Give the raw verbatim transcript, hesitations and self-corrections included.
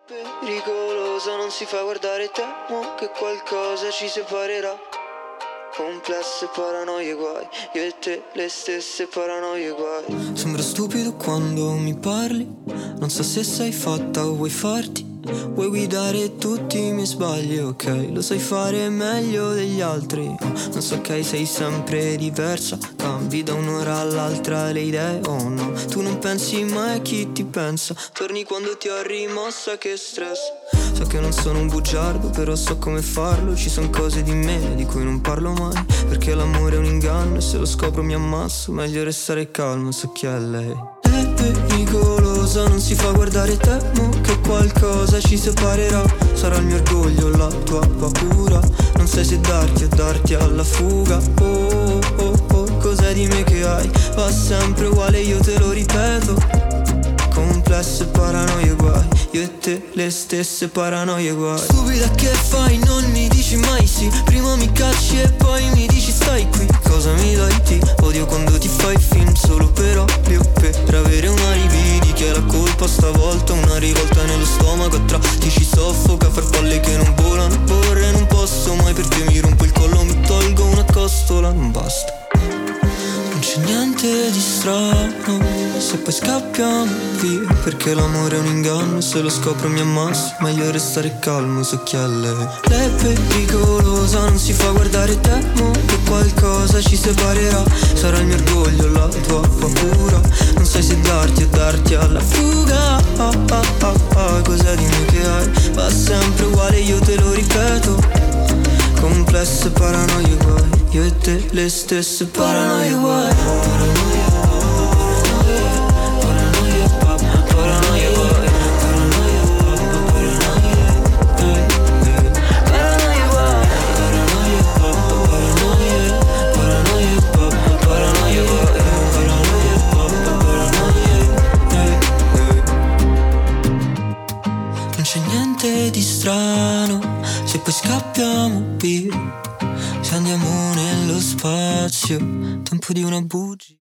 Pericolosa, non si fa guardare, temo che qualcosa ci separerà. Complesse paranoie guai, io e te le stesse paranoie guai. Sembra stupido quando mi parli, non so se sei fatta o vuoi farti. Vuoi guidare tutti i miei sbagli, ok, lo sai fare meglio degli altri. Non so che sei sempre diversa, cambi da un'ora all'altra le idee, oh no. Tu non pensi mai a chi ti pensa, torni quando ti ho rimossa, che stress. So che non sono un bugiardo, però so come farlo. Ci son cose di me di cui non parlo mai, perché l'amore è un inganno e se lo scopro mi ammasso. Meglio restare calmo, so chi è lei. È pericolosa, non si fa guardare, temo che qualcosa ci separerà. Sarà il mio orgoglio, la tua paura. Non sai se darti o darti alla fuga. Oh, oh, oh, cos'è di me che hai? Va sempre uguale, io te lo ripeto. Complesse paranoie guai, io e te le stesse paranoie guai. Stupida che fai, non mi dici mai sì. Prima mi cacci e poi mi dici stai qui. Cosa mi dai ti? Odio quando ti fai film solo per ovvio, per avere una rividi. Che è la colpa stavolta? Una rivolta nello stomaco a tratti ci soffoca. Far palle che non volano, vorrei non posso mai, perché mi rompo il collo, mi tolgo una costola, non basta. Non c'è niente di strano se poi scappiamo via, perché l'amore è un inganno, se lo scopro mi ammasso. Meglio restare calmo, so chi è lei. Lei è pericolosa, non si fa guardare, temo che qualcosa ci separerà. Sarà il mio orgoglio, la tua paura. Non sai se darti o darti alla fuga. Ah, ah, ah, ah, cos'è di me che hai? Va sempre uguale, io te lo ripeto. Complesse paranoie guai, io e te le stesse paranoie guai. Paranoia, paranoia, paranoia, paranoia guai. Paranoia, paranoia, paranoia guai. Paranoia, paranoia, paranoia, paranoia guai. Paranoia, paranoia. Non c'è niente di strano se poi scappiamo via, se andiamo nello spazio, tempo di una bugia.